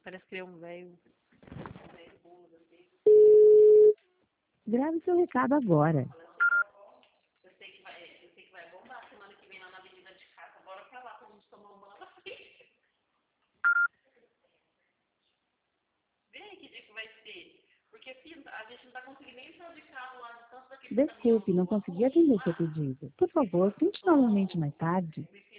Parece que é um velho bolo assim. Grave seu recado agora. Eu sei que vai bombar semana que vem lá na Avenida de Casa. Bora pra lá pra gente tomar um banho na frente. Vê aí que dia que vai ser. Porque filho, a gente não tá conseguindo nem entrar de carro lá de tanto daquele Desculpe, não consegui atender seu pedido. Por favor, tente novamente mais tarde.